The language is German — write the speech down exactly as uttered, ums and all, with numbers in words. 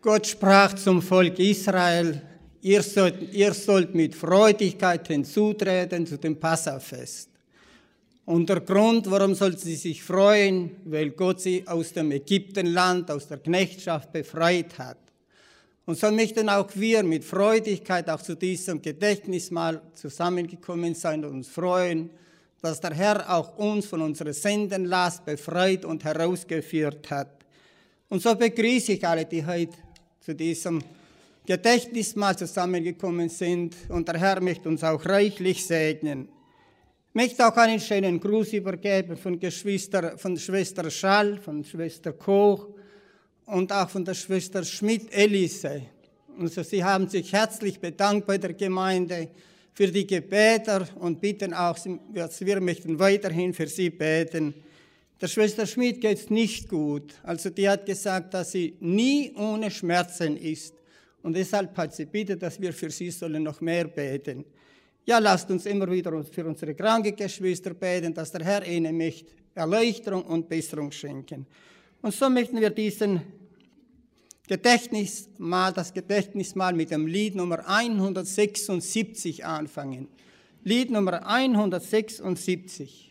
Gott sprach zum Volk Israel, ihr sollt, ihr sollt mit Freudigkeit hinzutreten zu dem Passafest. Und der Grund, warum sollten sie sich freuen, weil Gott sie aus dem Ägyptenland, aus der Knechtschaft befreit hat. Und so möchten auch wir mit Freudigkeit auch zu diesem Gedächtnismahl zusammengekommen sein und uns freuen, dass der Herr auch uns von unserer Sündenlast befreit und herausgeführt hat. Und so begrüße ich alle, die heute zu diesem Gedächtnismahl zusammengekommen sind. Und der Herr möchte uns auch reichlich segnen. Ich möchte auch einen schönen Gruß übergeben von, Geschwister, von Schwester Schall, von Schwester Koch und auch von der Schwester Schmidt-Elise. Also sie haben sich herzlich bedankt bei der Gemeinde für die Gebete und bitten auch, wir möchten weiterhin für sie beten. Der Schwester Schmidt geht es nicht gut. Also die hat gesagt, dass sie nie ohne Schmerzen ist. Und deshalb hat sie bitte, dass wir für sie sollen noch mehr beten. Ja, lasst uns immer wieder für unsere kranken Geschwister beten, dass der Herr ihnen möchte Erleichterung und Besserung schenken. Und so möchten wir diesen Gedächtnismahl, das Gedächtnismahl mit dem Lied Nummer hundertsechsundsiebzig anfangen. Lied Nummer hundertsechsundsiebzig.